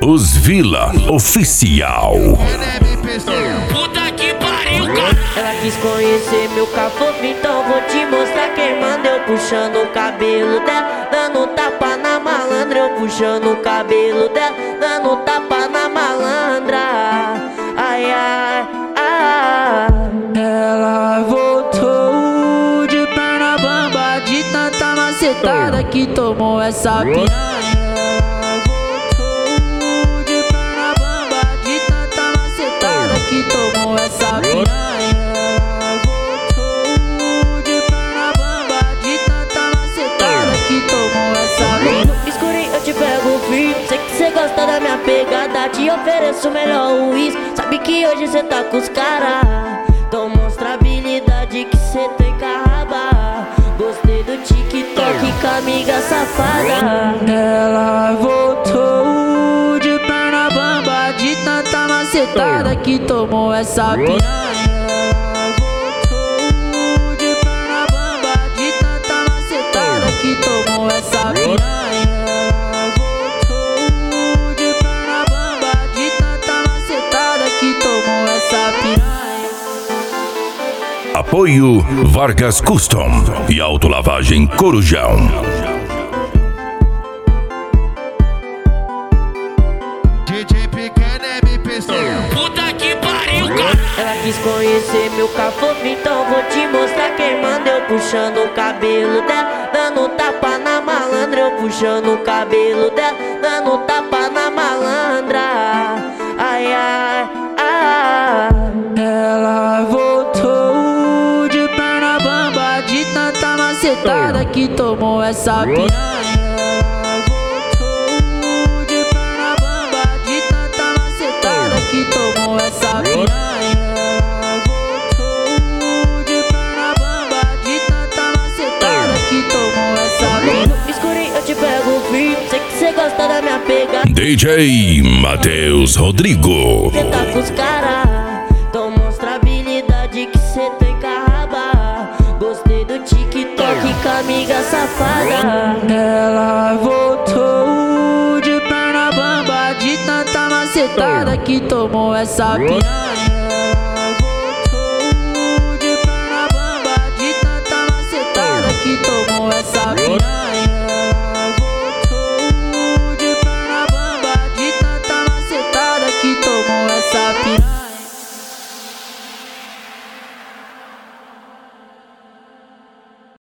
Os Vila Oficial. Puta que pariu, cara. Ela quis conhecer meu cafofo, então vou te mostrar quem manda. Eu puxando o cabelo dela, dando tapa na malandra. Eu puxando o cabelo dela, dando tapa na malandra. Ai, ai, ai. Ela voltou de perna bamba, de tanta macetada que tomou essa piranha. Que tomou essa piranha. Voltou de perna bamba, de tanta macetada que tomou essa piranha. Escurinho, eu te pego firme, sei que cê gosta da minha pegada. Te ofereço o melhor uísque, sabe que hoje cê tá com os cara. Então mostra a habilidade que cê tem com a raba. Gostei do TikTok com a amiga safada. Ela voltou de perna bamba, de tanta macetada que tomou essa piranha. Voltou de perna bamba, de tanta macetada que tomou essa piranha. Voltou de perna bamba, de tanta macetada que tomou essa piranha. Apoio Vargas Custom e Autolavagem Corujão. DJ Pequeno MP. Puta que pariu, cara. Ela quis conhecer meu cafofo, então vou te mostrar quem manda. Eu puxando o cabelo dela, dando tapa na malandra. Eu puxando o cabelo dela, dando tapa na malandra. Ai, ai, ai. Ela voltou de perna bamba, de tanta macetada que tomou essa piranha. Voltou de perna bamba, de tanta macetada que tomou essa piranha. Voltou de perna bamba, de tanta macetada que tomou essa piranha. Escurinho, eu te pego firme, sei que cê gosta da minha pegada. DJ Matheus Rodrigo. Cê tá com os cara, então mostra a habilidade que cê tem com a raba. Gostei do TikTok com a amiga safada. Ela voltou de perna bamba, de tanta macetada que tomou essa piranha.